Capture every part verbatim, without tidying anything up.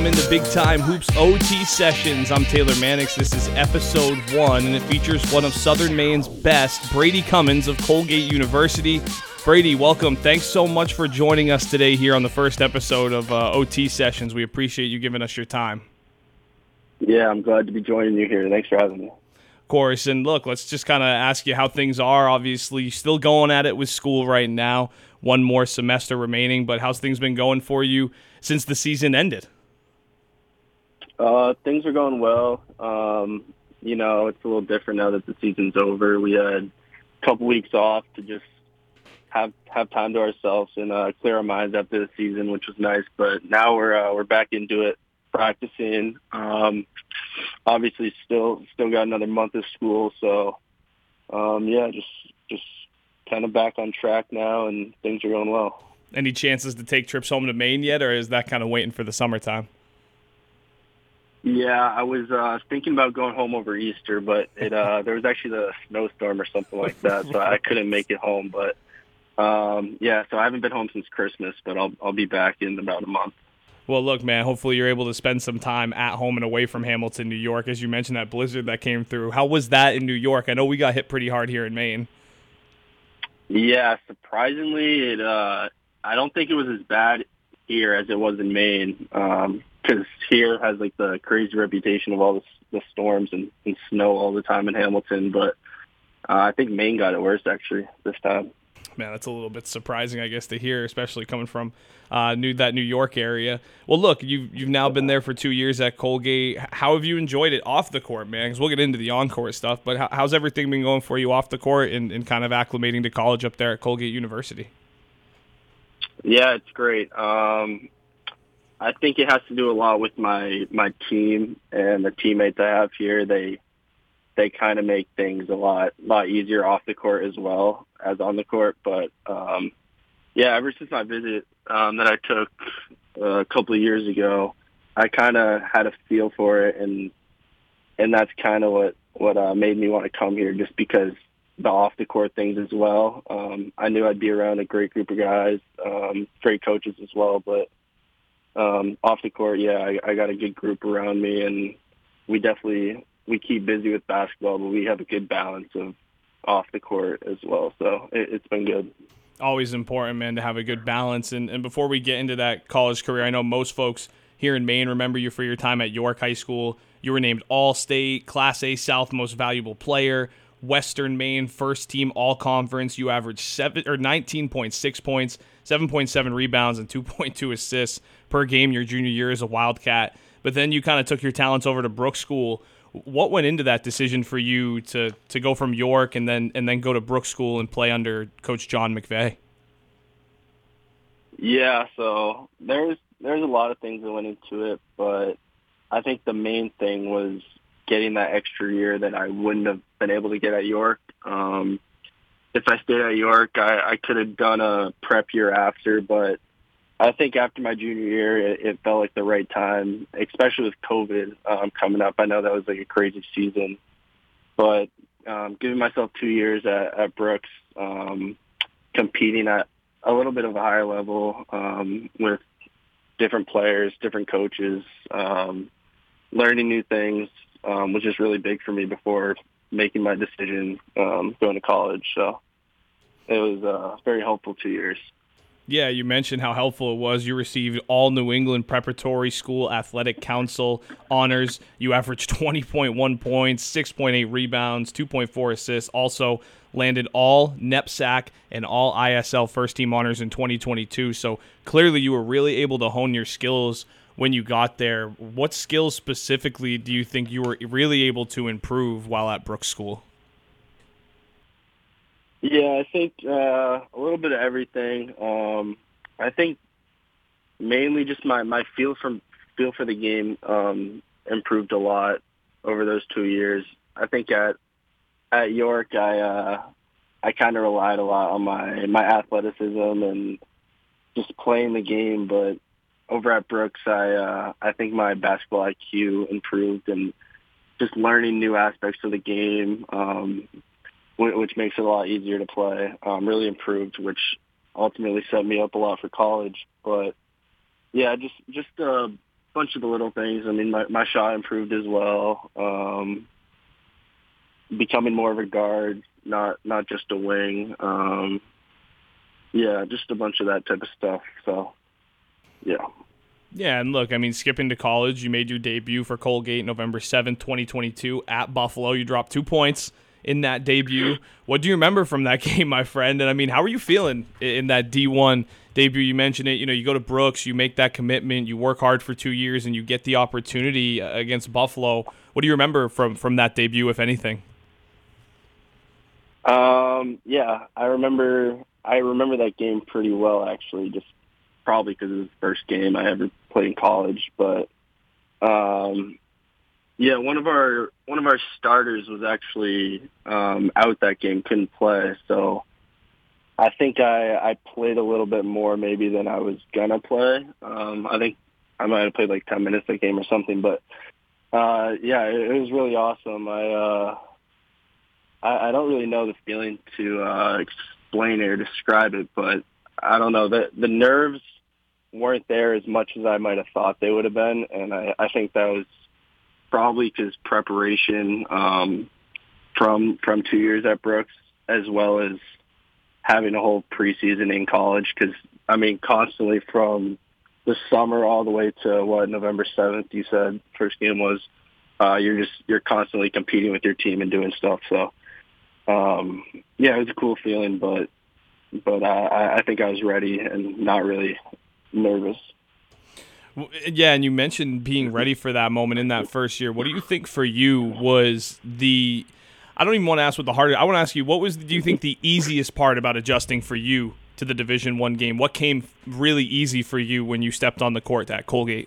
welcome into Big Time Hoops O T Sessions. I'm Taylor Mannix. This is episode one, and it features one of Southern Maine's best, Brady Cummins of Colgate University. Brady, welcome. Thanks so much for joining us today here on the first episode of uh, O T Sessions. We appreciate you giving us your time. Yeah, I'm glad to be joining you here. Thanks for having me. Of course, and look, let's just kind of ask you how things are. Obviously, still going at it with school right now. One more semester remaining, but how's things been going for you since the season ended? Uh, things are going well. Um, you know, it's a little different now that the season's over. We had a couple weeks off to just have have time to ourselves and uh, clear our minds after the season, which was nice. But now we're uh, we're back into it, practicing. Um, obviously, still still got another month of school, so um, yeah, just just. kind of back on track now, and things are going well. Any chances to take trips home to Maine yet, or is that kind of waiting for the summertime? Yeah, I was uh, thinking about going home over Easter, but it uh, there was actually the snowstorm or something like that, so I couldn't make it home. But um, yeah, so I haven't been home since Christmas, but I'll I'll be back in about a month. Well, look, man, hopefully you're able to spend some time at home and away from Hamilton, New York. As you mentioned, that blizzard that came through. How was that in New York? I know we got hit pretty hard here in Maine. Yeah, surprisingly, it. Uh, I don't think it was as bad here as it was in Maine, because um, here has like the crazy reputation of all the, the storms and, and snow all the time in Hamilton. But uh, I think Maine got it worse actually this time. Man, that's a little bit surprising, I guess, to hear, especially coming from uh, new that New York area. Well, look, you've you've now been there for two years at Colgate. How have you enjoyed it off the court, man? Because we'll get into the on-court stuff, but how, how's everything been going for you off the court and, and kind of acclimating to college up there at Colgate University? Yeah, it's great. Um, I think it has to do a lot with my my team and the teammates I have here. They they kind of make things a lot lot easier off the court as well as on the court. But um, yeah, ever since my visit um, that I took uh, a couple of years ago, I kind of had a feel for it, and and that's kind of what what uh, made me want to come here, just because the off the court things as well. Um, I knew I'd be around a great group of guys, um, great coaches as well, but um, off the court, yeah, I, I got a good group around me, and we definitely. We keep busy with basketball, but we have a good balance of off the court as well. So it, it's been good. Always important, man, to have a good balance. And, and before we get into that college career, I know most folks here in Maine remember you for your time at York High School. You were named All-State, Class A South Most Valuable Player, Western Maine First Team All-Conference. You averaged seven or nineteen point six points, seven point seven rebounds, and two point two assists per game your junior year as a Wildcat. But then you kind of took your talents over to Brooks School. What went into that decision for you to, to go from York and then and then go to Brooks School and play under Coach John McVay? Yeah, so there's there's a lot of things that went into it, but I think the main thing was getting that extra year that I wouldn't have been able to get at York. Um, if I stayed at York, I, I could have done a prep year after, but I think after my junior year, it, it felt like the right time, especially with COVID um, coming up. I know that was like a crazy season, but um, giving myself two years at, at Brooks, um, competing at a little bit of a higher level um, with different players, different coaches, um, learning new things um, was just really big for me before making my decision um, going to college. So it was uh, very helpful two years. Yeah, you mentioned how helpful it was. You received all New England Preparatory School Athletic Council honors. You averaged twenty point one points, six point eight rebounds, two point four assists. Also landed all N E P S A C and all I S L first team honors in twenty twenty-two. So clearly you were really able to hone your skills when you got there. What skills specifically do you think you were really able to improve while at Brooks School? Yeah, I think uh, a little bit of everything. Um, I think mainly just my, my feel from feel for the game um, improved a lot over those two years. I think at at York, I uh, I kind of relied a lot on my my athleticism and just playing the game. But over at Brooks, I uh, I think my basketball I Q improved and just learning new aspects of the game. Um, which makes it a lot easier to play, um, really improved, which ultimately set me up a lot for college. But, yeah, just just uh, bunch of the little things. I mean, my, my shot improved as well. Um, becoming more of a guard, not not just a wing. Um, yeah, just a bunch of that type of stuff. So, yeah. Yeah, and look, I mean, skipping to college, you made your debut for Colgate November seventh, twenty twenty-two at Buffalo. You dropped two points in that debut. What do you remember from that game, my friend? And, I mean, how are you feeling in that D one debut? You mentioned it. You know, you go to Brooks, you make that commitment, you work hard for two years, and you get the opportunity against Buffalo. What do you remember from, from that debut, if anything? Um, yeah, I remember I remember that game pretty well, actually, just probably because it was the first game I ever played in college. But um, yeah, one of our one of our starters was actually um, out that game, couldn't play. So I think I, I played a little bit more maybe than I was gonna play. Um, I think I might have played like ten minutes that game or something. But uh, yeah, it, it was really awesome. I uh, I, I don't really know the feeling to uh, explain it or describe it, but I don't know. The the nerves weren't there as much as I might have thought they would have been, and I, I think that was probably because preparation um, from from two years at Brooks, as well as having a whole preseason in college. Because I mean, constantly from the summer all the way to what November seventh, you said first game was. Uh, you're just you're constantly competing with your team and doing stuff. So. Um, yeah, it was a cool feeling, but but uh, I, I think I was ready and not really nervous. Yeah, and you mentioned being ready for that moment in that first year. What do you think for you was the – I don't even want to ask what the hardest – I want to ask you, what was, do you think, the easiest part about adjusting for you to the Division One game? What came really easy for you when you stepped on the court at Colgate?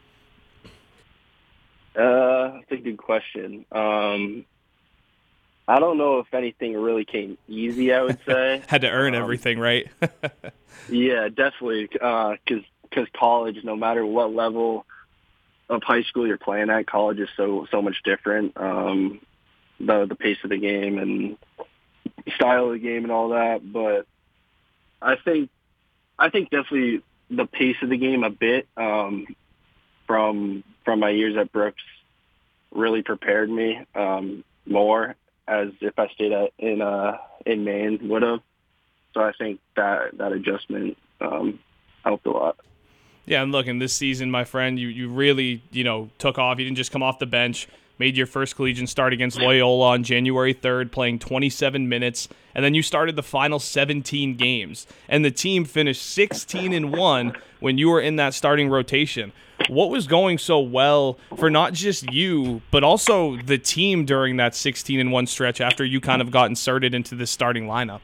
Uh, that's a good question. Um I don't know if anything really came easy, I would say. Had to earn um, everything, right? yeah, definitely. Because because college, no matter what level of high school you're playing at, college is so so much different. Um, the the pace of the game and style of the game and all that. But I think I think definitely the pace of the game a bit um, from from my years at Brooks really prepared me um, more. As if I stayed at, in uh, in Maine would have. So I think that that adjustment um, helped a lot. Yeah, and look, in this season, my friend, you, you really, you know, took off. You didn't just come off the bench, made your first collegiate start against Loyola on January third, playing twenty-seven minutes, and then you started the final seventeen games. And the team finished sixteen and one when you were in that starting rotation. What was going so well for not just you, but also the team during that sixteen and one stretch after you kind of got inserted into the starting lineup?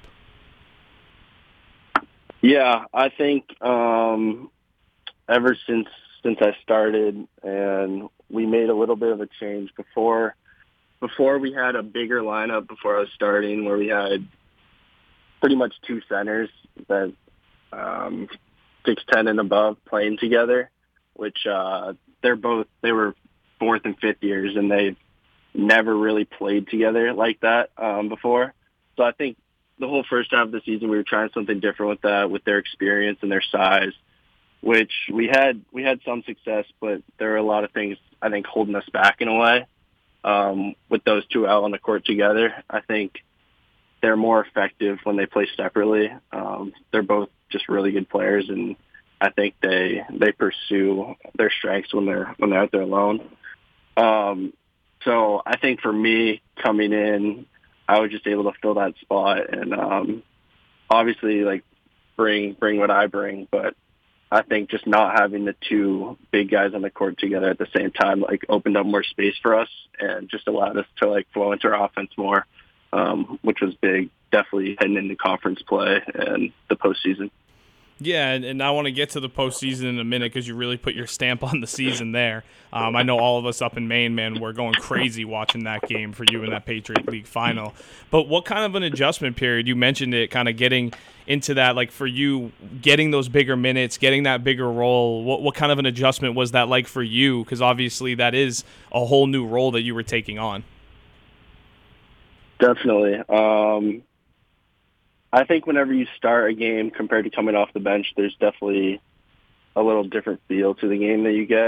Yeah, I think um, ever since since I started, and we made a little bit of a change before before we had a bigger lineup before I was starting, where we had pretty much two centers that um, six ten and above playing together. Which uh, they're both, they were fourth and fifth years, and they've never really played together like that um, before. So I think the whole first half of the season we were trying something different with that, with their experience and their size, which we had we had some success, but there are a lot of things I think holding us back in a way. Um, with those two out on the court together, I think they're more effective when they play separately. Um, they're both just really good players, and I think they they pursue their strengths when they're when they're out there alone. Um, so I think for me coming in, I was just able to fill that spot and um, obviously like bring bring what I bring. But I think just not having the two big guys on the court together at the same time like opened up more space for us and just allowed us to like flow into our offense more, um, which was big. Definitely heading into conference play and the postseason. Yeah, and, and I want to get to the postseason in a minute because you really put your stamp on the season there. Um, I know all of us up in Maine, man, we're going crazy watching that game for you in that Patriot League final. But what kind of an adjustment period? You mentioned it, kind of getting into that, like for you, getting those bigger minutes, getting that bigger role. What what kind of an adjustment was that like for you? Because obviously that is a whole new role that you were taking on. Definitely. Um I think whenever you start a game compared to coming off the bench, there's definitely a little different feel to the game that you get.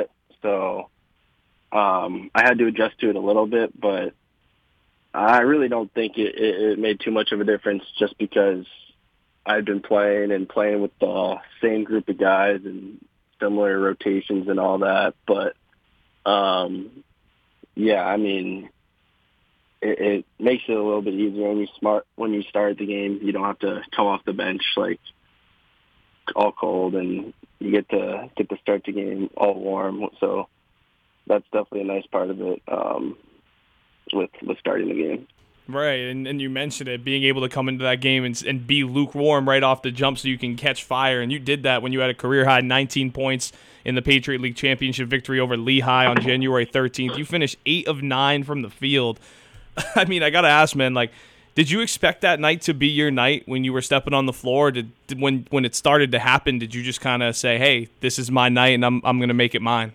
so um, I had to adjust to it a little bit, but I really don't think it, it, it made too much of a difference just because I've been playing and playing with the same group of guys and similar rotations and all that. But, um, yeah, I mean, it, it makes it a little bit easier when you smart when you start the game. You don't have to come off the bench like all cold, and you get to get to start the game all warm. So that's definitely a nice part of it um, with with starting the game. Right, and, and you mentioned it, being able to come into that game and, and be lukewarm right off the jump so you can catch fire, and you did that when you had a career-high nineteen points in the Patriot League Championship victory over Lehigh on January thirteenth. You finished eight of nine from the field. I mean, I got to ask, man, like, did you expect that night to be your night when you were stepping on the floor? Did, did when when it started to happen, did you just kind of say, hey, this is my night and I'm I'm going to make it mine?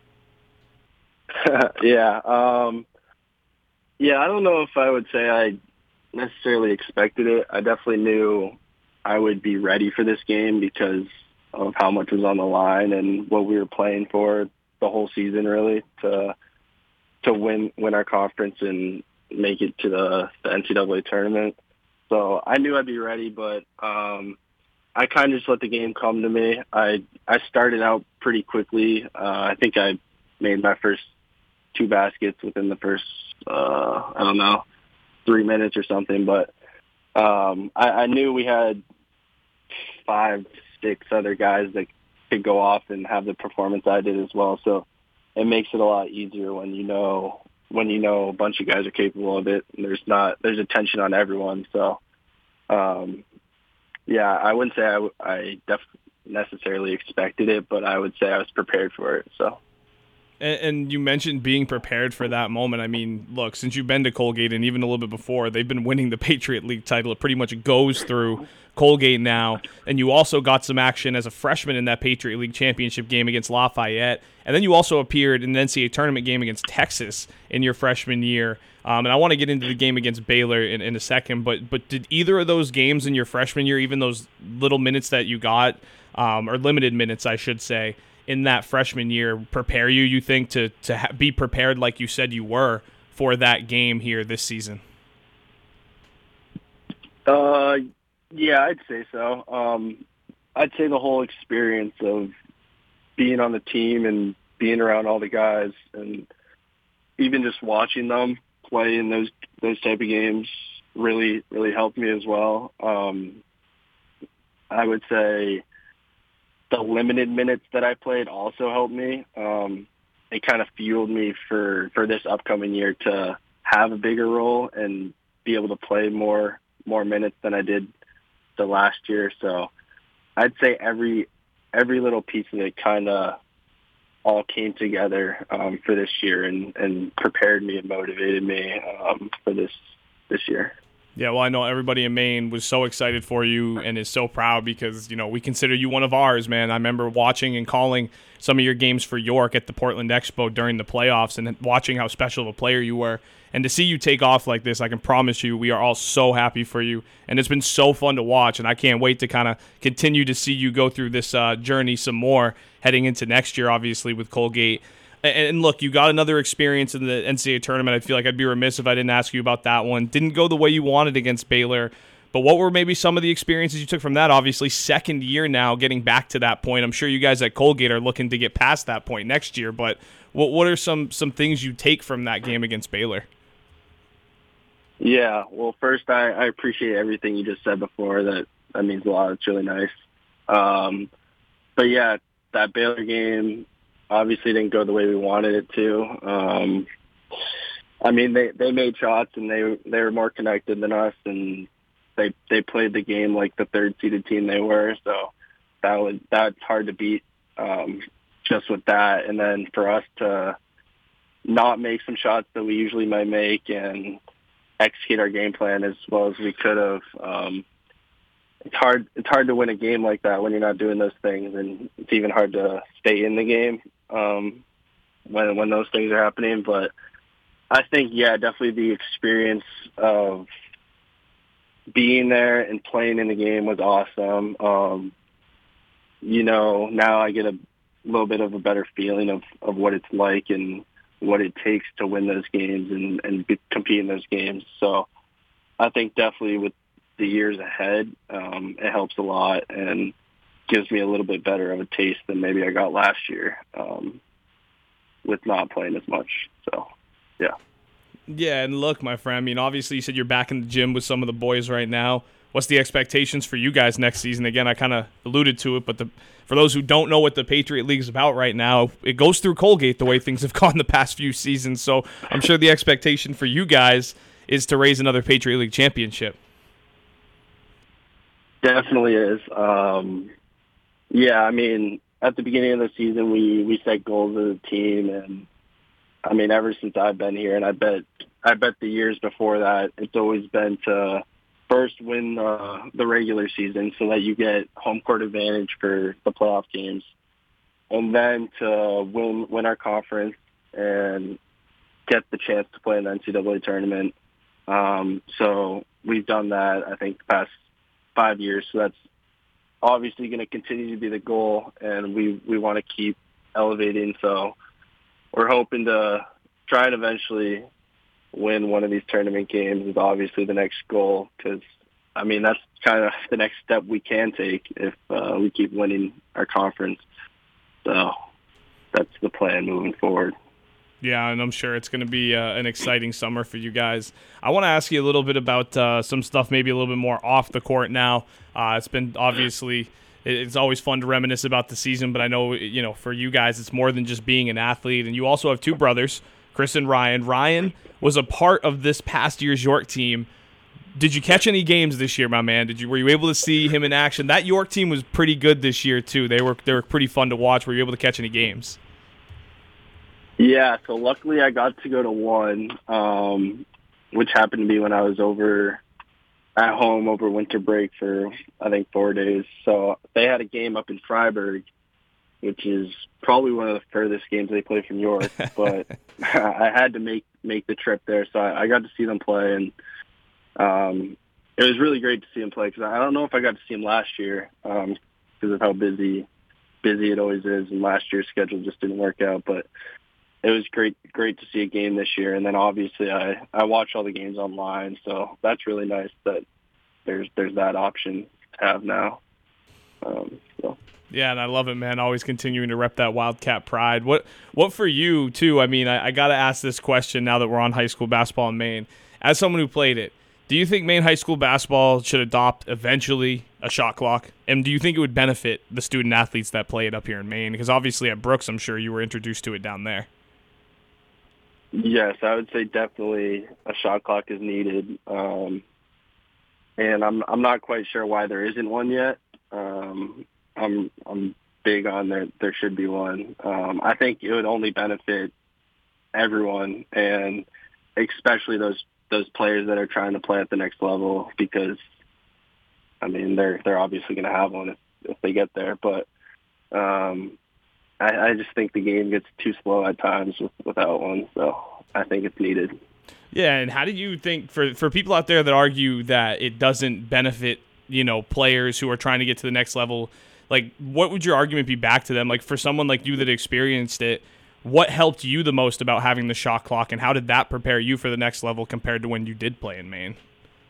yeah, um... Yeah, I don't know if I would say I necessarily expected it. I definitely knew I would be ready for this game because of how much was on the line and what we were playing for the whole season, really, to to win win our conference and make it to the, the N C double A tournament. So I knew I'd be ready, but um, I kind of just let the game come to me. I I started out pretty quickly. Uh, I think I made my first two baskets within the first, uh, I don't know, three minutes or something. But um, I, I knew we had five, six other guys that could go off and have the performance I did as well. So it makes it a lot easier when you know when you know a bunch of guys are capable of it. And there's not there's attention on everyone. So um, yeah, I wouldn't say I, I def- necessarily expected it, but I would say I was prepared for it. So. And, and you mentioned being prepared for that moment. I mean, look, since you've been to Colgate and even a little bit before, they've been winning the Patriot League title. It pretty much goes through Colgate now. And you also got some action as a freshman in that Patriot League championship game against Lafayette. And then you also appeared in the N C double A tournament game against Texas in your freshman year. Um, and I want to get into the game against Baylor in, in a second. But but did either of those games in your freshman year, even those little minutes that you got, um, or limited minutes, I should say, in that freshman year, prepare you, you think, to to ha- be prepared like you said you were for that game here this season? Uh, yeah, I'd say so. Um, I'd say the whole experience of being on the team and being around all the guys and even just watching them play in those those type of games really, really helped me as well. Um, I would say the limited minutes that I played also helped me. Um, it kind of fueled me for, for this upcoming year to have a bigger role and be able to play more more minutes than I did the last year. So I'd say every every little piece of it kind of all came together um, for this year and, and prepared me and motivated me um, for this this year. Yeah, well, I know everybody in Maine was so excited for you and is so proud because, you know, we consider you one of ours, man. I remember watching and calling some of your games for York at the Portland Expo during the playoffs and watching how special of a player you were. And to see you take off like this, I can promise you we are all so happy for you. And it's been so fun to watch, and I can't wait to kind of continue to see you go through this uh, journey some more heading into next year, obviously, with Colgate. And look, you got another experience in the N C double A tournament. I feel like I'd be remiss if I didn't ask you about that one. Didn't go the way you wanted against Baylor, but what were maybe some of the experiences you took from that? Obviously, second year now, getting back to that point. I'm sure you guys at Colgate are looking to get past that point next year, but what what are some, some things you take from that game against Baylor? Yeah, well, first, I, I appreciate everything you just said before. That, that means a lot. It's really nice. Um, but, yeah, that Baylor game obviously didn't go the way we wanted it to. Um, I mean, they, they made shots and they they were more connected than us, and they they played the game like the third seeded team they were. So that was that's hard to beat um, just with that. And then for us to not make some shots that we usually might make and execute our game plan as well as we could have. Um, It's hard. It's hard to win a game like that when you're not doing those things, and it's even hard to stay in the game um, when when those things are happening. But I think, yeah, definitely the experience of being there and playing in the game was awesome. Um, you know, now I get a little bit of a better feeling of, of what it's like and what it takes to win those games and, and be, compete in those games. So I think definitely with the years ahead, um, it helps a lot and gives me a little bit better of a taste than maybe I got last year um, with not playing as much. So, yeah. Yeah, and look, my friend, I mean, obviously you said you're back in the gym with some of the boys right now. What's the expectations for you guys next season? Again, I kind of alluded to it, but the, for those who don't know what the Patriot League is about right now, it goes through Colgate the way things have gone the past few seasons. So I'm sure the expectation for you guys is to raise another Patriot League championship. Definitely is. Um, yeah, I mean, at the beginning of the season, we, we set goals as a team, and I mean, ever since I've been here, and I bet I bet the years before that, it's always been to first win uh, the regular season so that you get home court advantage for the playoff games, and then to win win our conference and get the chance to play in the N C double A tournament. Um, so we've done that, I think, the past five years. So that's obviously going to continue to be the goal, and we, we want to keep elevating. So we're hoping to try and eventually win one of these tournament games is obviously the next goal because, I mean, that's kind of the next step we can take if uh, we keep winning our conference. So that's the plan moving forward. Yeah, and I'm sure it's going to be uh, an exciting summer for you guys. I want to ask you a little bit about uh, some stuff maybe a little bit more off the court now. Uh, it's been obviously it's always fun to reminisce about the season, but I know, you know, for you guys it's more than just being an athlete. And you also have two brothers, Chris and Ryan. Ryan was a part of this past year's York team. Did you catch any games this year, my man? Did you were you able to see him in action? That York team was pretty good this year too. They were they were pretty fun to watch. Were you able to catch any games? Yeah, so luckily I got to go to one, um, which happened to be when I was over at home over winter break for, I think, four days. So they had a game up in Freiburg, which is probably one of the furthest games they play from York. But I had to make, make the trip there, so I, I got to see them play. And um, it was really great to see them play because I don't know if I got to see them last year um, because of how busy busy it always is. And last year's schedule just didn't work out. But it was great, great to see a game this year. And then obviously I, I watch all the games online. So that's really nice that there's, there's that option to have now. Um, so. Yeah, and I love it, man. Always continuing to rep that Wildcat pride. What, what for you too? I mean, I, I got to ask this question now that we're on high school basketball in Maine. As someone who played it, do you think Maine high school basketball should adopt eventually a shot clock? And do you think it would benefit the student athletes that play it up here in Maine? Because obviously at Brooks, I'm sure you were introduced to it down there. Yes, I would say definitely a shot clock is needed, um, and I'm I'm not quite sure why there isn't one yet. Um, I'm I'm big on there. There should be one. Um, I think it would only benefit everyone, and especially those those players that are trying to play at the next level. Because I mean, they're they're obviously going to have one if if they get there, but. Um, I, I just think the game gets too slow at times with, without one, so I think it's needed. Yeah, and how do you think, for for people out there that argue that it doesn't benefit, you know, players who are trying to get to the next level, like, what would your argument be back to them? Like, for someone like you that experienced it, what helped you the most about having the shot clock, and how did that prepare you for the next level compared to when you did play in Maine?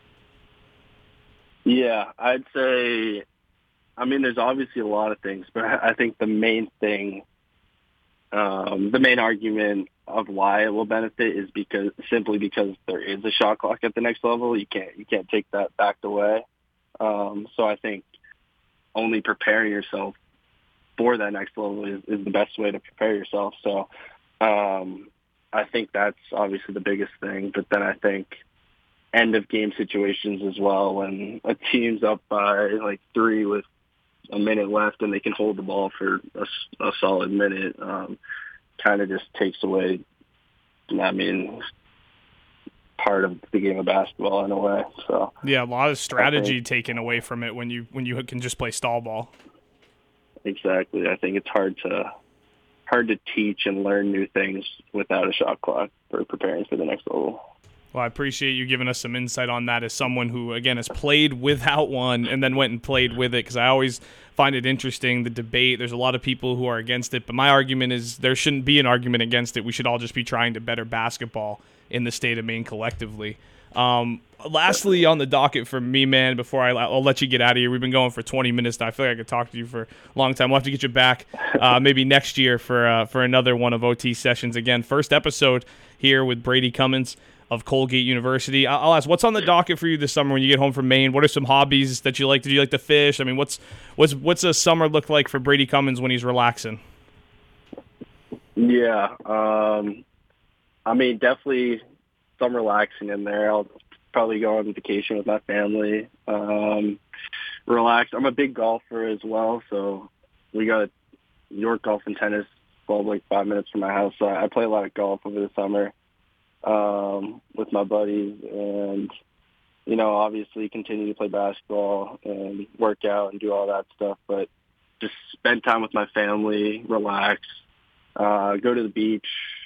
Yeah, I'd say... I mean, there's obviously a lot of things, but I think the main thing, um, the main argument of why it will benefit is because simply because there is a shot clock at the next level. You can't you can't take that back away. Um, so I think only preparing yourself for that next level is, is the best way to prepare yourself. So um, I think that's obviously the biggest thing. But then I think end of game situations as well, when a team's up by like three with a minute left and they can hold the ball for a, a solid minute, um, kind of just takes away, I mean, part of the game of basketball in a way. So yeah, a lot of strategy think, taken away from it when you when you can just play stall ball. Exactly. I think it's hard to hard to teach and learn new things without a shot clock for preparing for the next level. Well, I appreciate you giving us some insight on that as someone who, again, has played without one and then went and played with it, because I always find it interesting, the debate. There's a lot of people who are against it, but my argument is there shouldn't be an argument against it. We should all just be trying to better basketball in the state of Maine collectively. Um, lastly, on the docket for me, man, before I, I'll let you get out of here, we've been going for twenty minutes now. I feel like I could talk to you for a long time. We'll have to get you back uh, maybe next year for uh, for another one of O T sessions. Again, first episode here with Brady Cummins of Colgate University. I'll ask, what's on the docket for you this summer when you get home from Maine? What are some hobbies that you like? Do you like to fish? I mean, what's what's what's a summer look like for Brady Cummins when he's relaxing? Yeah, um, I mean, definitely some relaxing in there. I'll probably go on vacation with my family, um, relax. I'm a big golfer as well, so we got York Golf and Tennis, well, like five minutes from my house. So I play a lot of golf over the summer um, with my buddies, and you know, obviously continue to play basketball and work out and do all that stuff. But just spend time with my family, relax, uh, go to the beach,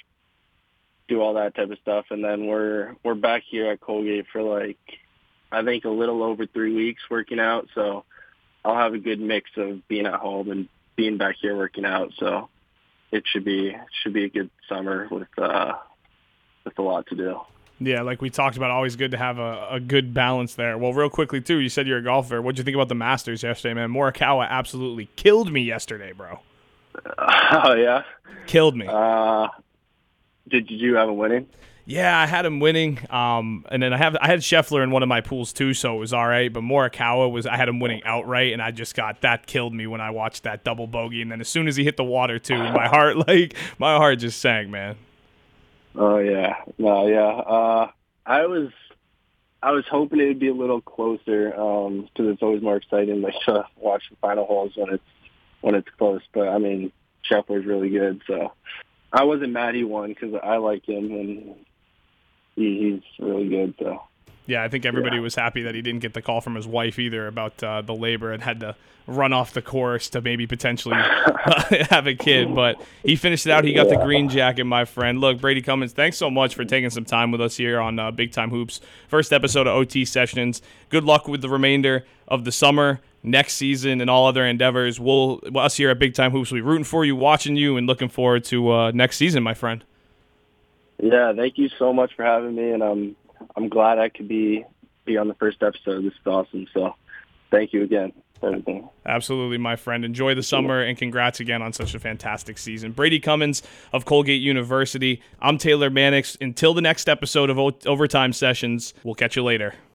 do all that type of stuff, and then we're we're back here at Colgate for like I think a little over three weeks working out. So I'll have a good mix of being at home and being back here working out. So it should be should be a good summer with uh, with a lot to do. Yeah, like we talked about, always good to have a, a good balance there. Well, real quickly too, you said you're a golfer. What'd you think about the Masters yesterday, man? Morikawa absolutely killed me yesterday, bro. Oh yeah, killed me. Uh, did you have him winning? Yeah, I had him winning. Um, and then I have I had Scheffler in one of my pools too, so it was all right. But Morikawa was I had him winning outright, and I just got that killed me when I watched that double bogey. And then as soon as he hit the water too, my heart like my heart just sank, man. Oh yeah, no, yeah. Uh, I was I was hoping it would be a little closer because um, it's always more exciting like to watch the final holes when it's when it's close. But I mean, Scheffler's really good, so I wasn't mad he won because I like him and he, he's really good. So yeah, I think everybody yeah. was happy that he didn't get the call from his wife either about uh, the labor and had to run off the course to maybe potentially have a kid. But he finished it out. He got yeah. the green jacket, my friend. Look, Brady Cummins, thanks so much for taking some time with us here on uh, Big Time Hoops. First episode of O T Sessions. Good luck with the remainder of the summer, next season, and all other endeavors. We'll us here at Big Time Hoops will be rooting for you, watching you, and looking forward to uh, next season, my friend. Yeah, thank you so much for having me, and I'm I'm glad I could be be on the first episode. This is awesome. So thank you again for everything. Absolutely, my friend. Enjoy the summer, and congrats again on such a fantastic season. Brady Cummins of Colgate University. I'm Taylor Mannix. Until the next episode of o- Overtime Sessions, we'll catch you later.